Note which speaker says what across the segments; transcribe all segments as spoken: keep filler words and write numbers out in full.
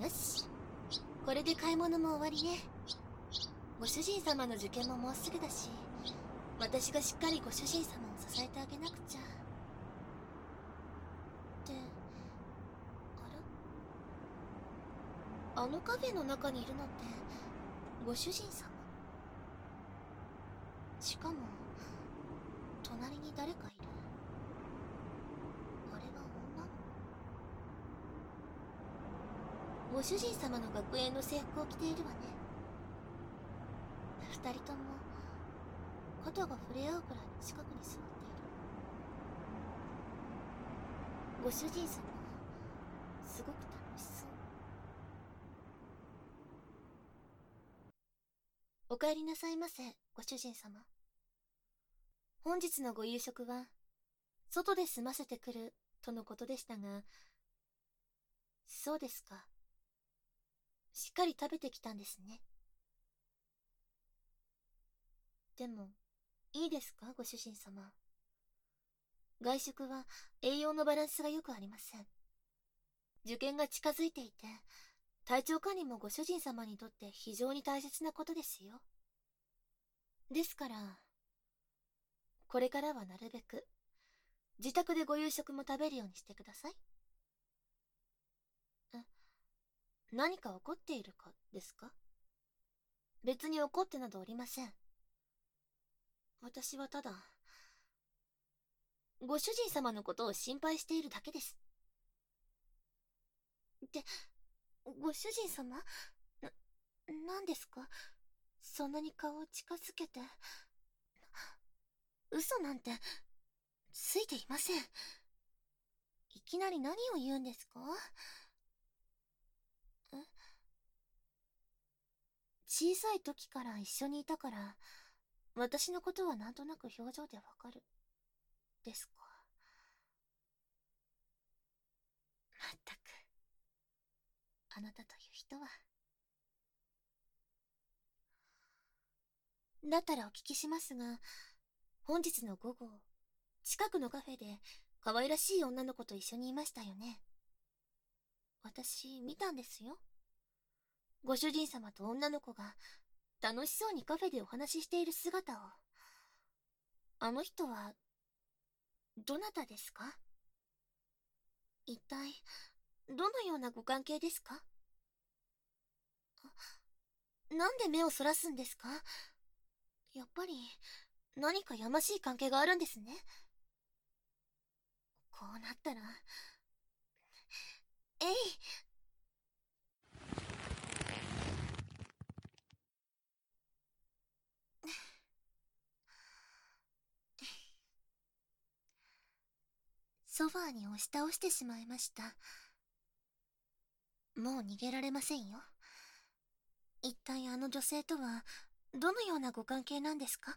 Speaker 1: よし、これで買い物も終わりね。ご主人様の受験ももうすぐだし、私がしっかりご主人様を支えてあげなくちゃ。って、あら？あのカフェの中にいるのってご主人様？しかも隣に誰かいる。あれは女の子？ご主人様の学園の制服を着ているわね。二人とも肩が触れ合うくらいの近くに座っている。ご主人様すごく楽しそう。お帰りなさいませ、ご主人様。本日のご夕食は外で済ませてくるとのことでしたが。そうですか。しっかり食べてきたんですね。でもいいですか、ご主人様。外食は栄養のバランスがよくありません。受験が近づいていて、体調管理もご主人様にとって非常に大切なことですよ。ですからこれからはなるべく自宅でご夕食も食べるようにしてください。え、何か怒っているかですか？別に怒ってなどおりません。私はただご主人様のことを心配しているだけです。で、ご主人様？な、何ですか？そんなに顔を近づけて。嘘なんてついていません。いきなり何を言うんですか？え、小さい時から一緒にいたから私のことはなんとなく表情でわかるですか？まったく、あなたという人は。だったらお聞きしますが、本日の午後近くのカフェで可愛らしい女の子と一緒にいましたよね。私見たんですよ。ご主人様と女の子が楽しそうにカフェでお話ししている姿を。あの人はどなたですか？一体どのようなご関係ですか？なんで目をそらすんですか？やっぱり何かやましい関係があるんですね。こうなったら、えい。ソファーに押し倒してしまいました。もう逃げられませんよ。一体あの女性とはどのようなご関係なんですか？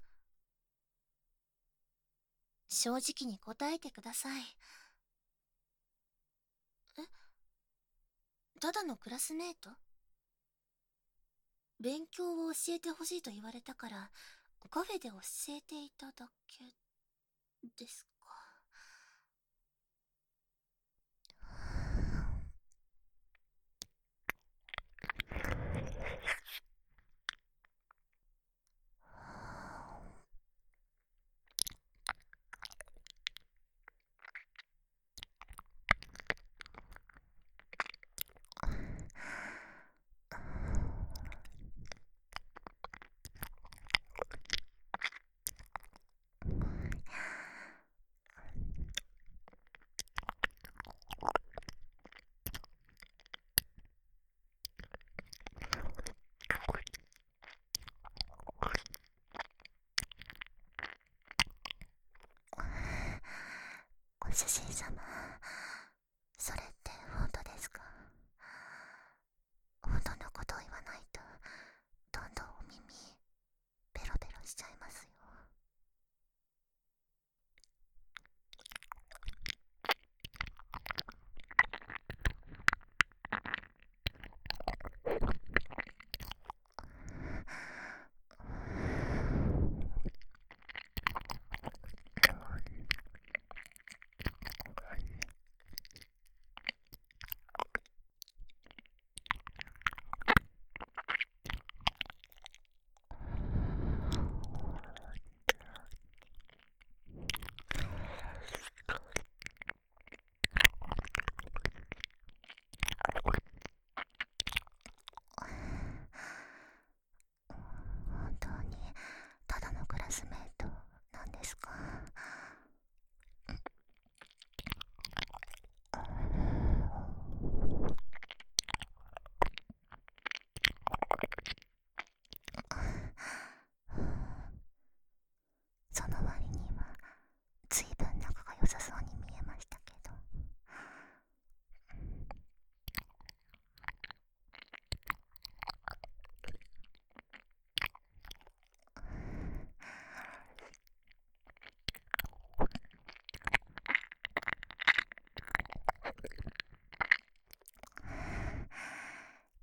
Speaker 1: 正直に答えてください。え、ただのクラスメート？勉強を教えてほしいと言われたからカフェで教えていただけですか？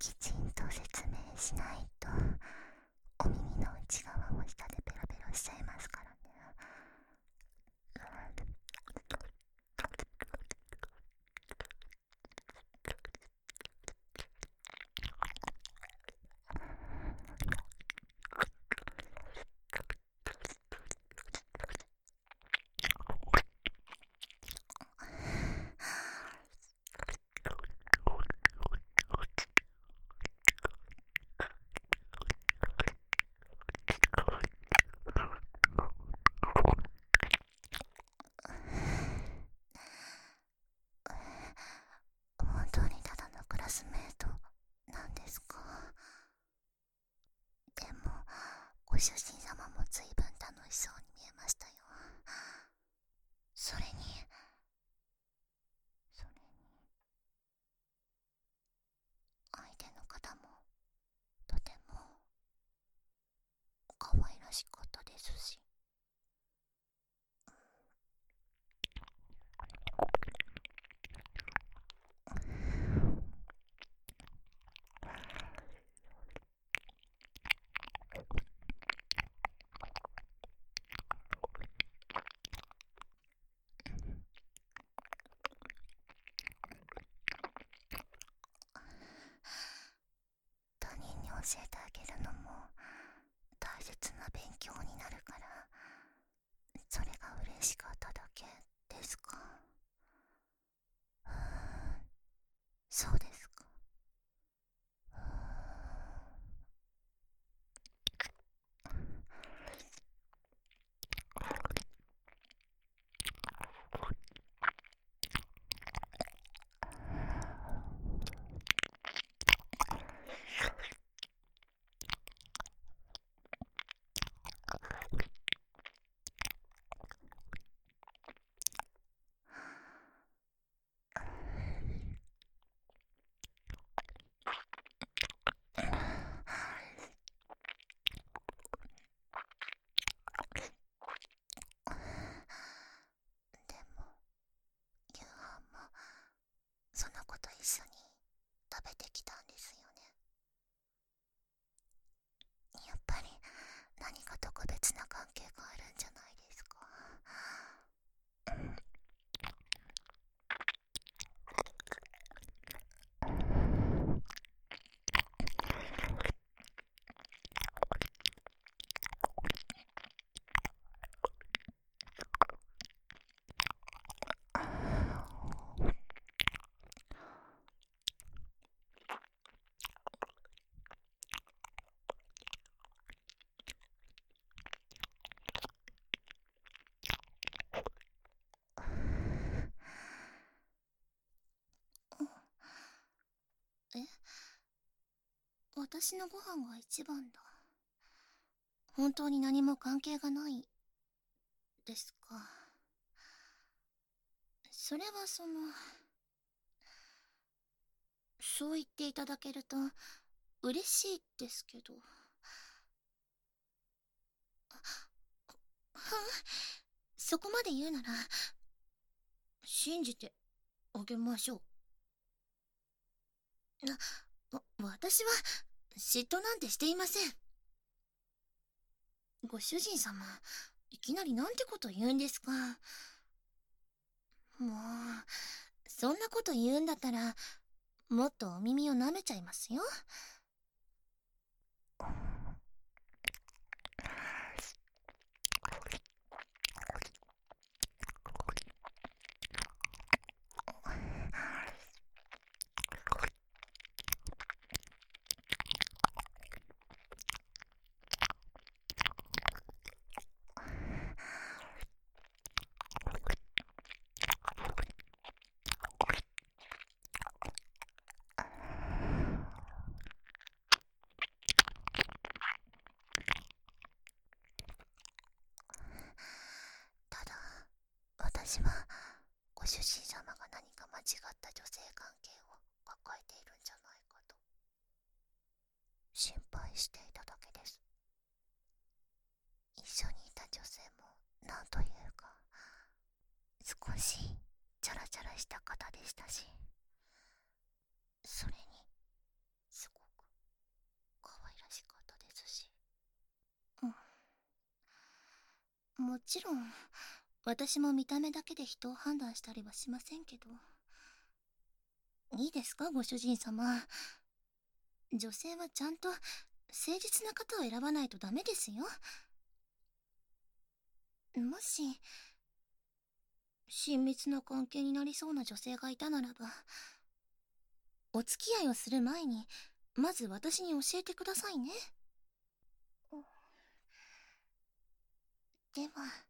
Speaker 2: きちんと説明しないとお耳の内側を下でペロペロしちゃいますからね。本当にただのクラスメートなんですか？でもご主人様も随分楽しそうに見えましたよ。それにそれに相手の方もとても可愛らしかったですし。他人に教えてあげるのも大切な勉強になるから、それが嬉しかっただけですか？うーん、そうですか。うーん。でも夕飯もその子と一緒に食べてきたんですよね。やっぱり何か特別な関係があるんじゃないですか？え、私のご飯が一番だ。本当に何も関係がないですか？それはその、そう言っていただけると嬉しいですけど。ふん、そこまで言うなら信じてあげましょう。な、わ、私は嫉妬なんてしていません。ご主人様、いきなりなんてこと言うんですか。もう、そんなこと言うんだったら、もっとお耳を舐めちゃいますよ。ただ、私はご主人様が何か間違った女性関係を抱えているんじゃないかと心配していただけです。一緒にいた女性もなんというか少しチャラチャラした方でしたし、それに少もちろん私も見た目だけで人を判断したりはしませんけど。いいですか、ご主人様。女性はちゃんと誠実な方を選ばないとダメですよ。もし親密な関係になりそうな女性がいたならば、お付き合いをする前にまず私に教えてくださいね。では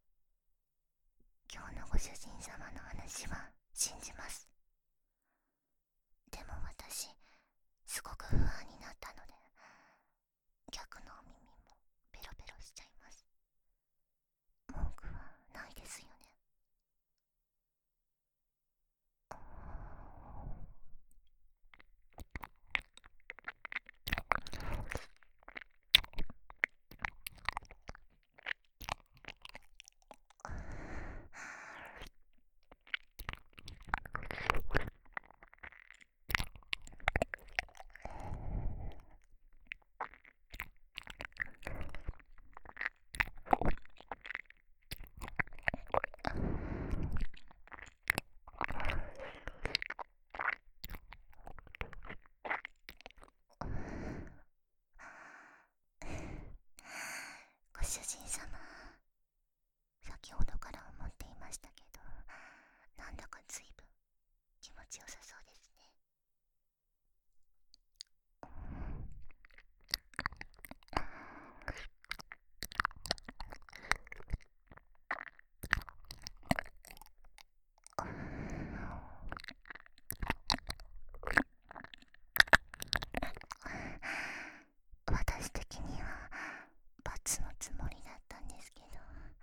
Speaker 2: 今日のご主人様の話は信じます。でも私すごく不安になったので、逆のお耳もペロペロしちゃいます。文句はないですよね。ご主人様、先ほどから思っていましたけど、なんだか随分気持ちよさそうですね。私的には罰のつもりだったんですけど。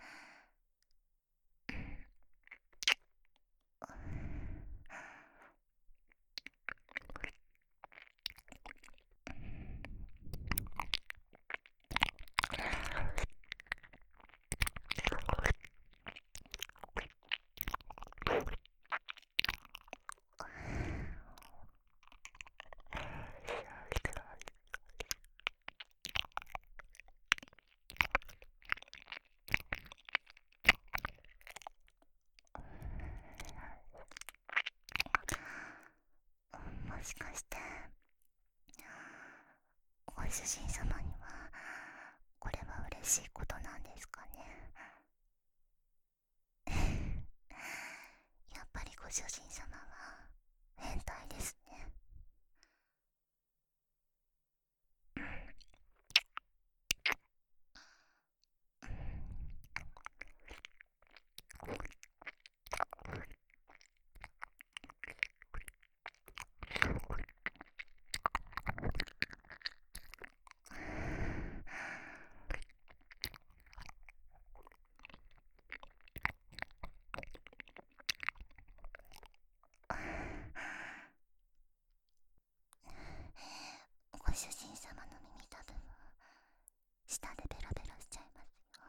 Speaker 2: もしかしてご主人様にはこれは嬉しいことなんですかね。やっぱりご主人様は変態ですね。ご主人様の耳たぶも舌でベロベロしちゃいますよ。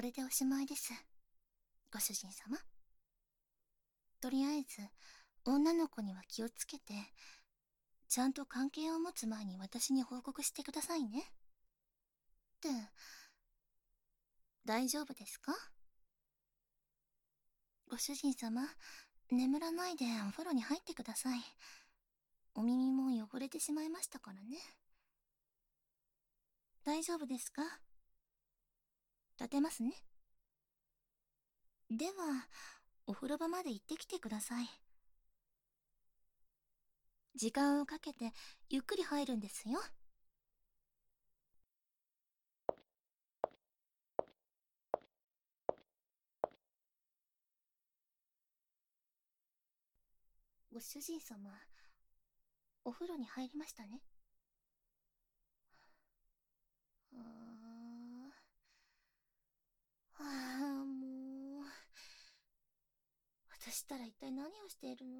Speaker 2: れでおしまいです、ご主人様。とりあえず女の子には気をつけて、ちゃんと関係を持つ前に私に報告してくださいね。って、大丈夫ですか？ご主人様、眠らないでお風呂に入ってください。お耳も汚れてしまいましたからね。大丈夫ですか？立てますね。では、お風呂場まで行ってきてください。時間をかけてゆっくり入るんですよ。ご主人様、お風呂に入りましたね。ああ、ああ、もう。私ったら一体何をしているの？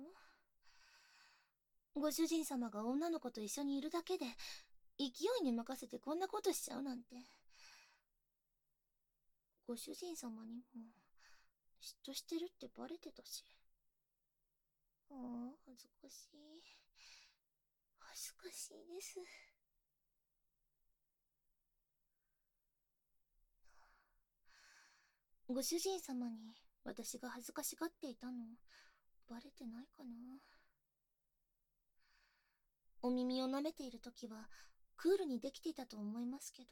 Speaker 2: ご主人様が女の子と一緒にいるだけで、勢いに任せてこんなことしちゃうなんて。ご主人様にも、嫉妬してるってバレてたし。ああ、恥ずかしい。恥ずかしいです。ご主人様に私が恥ずかしがっていたの、バレてないかな。お耳を舐めているときは、クールにできていたと思いますけど、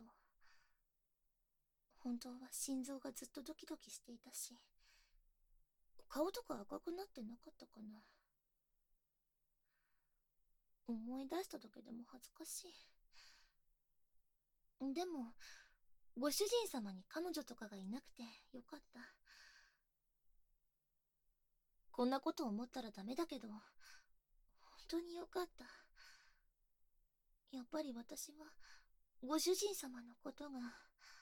Speaker 2: 本当は心臓がずっとドキドキしていたし、顔とか赤くなってなかったかな。思い出しただけでも恥ずかしい。でも、ご主人様に彼女とかがいなくてよかった。こんなこと思ったらダメだけど、本当によかった。やっぱり私は、ご主人様のことが、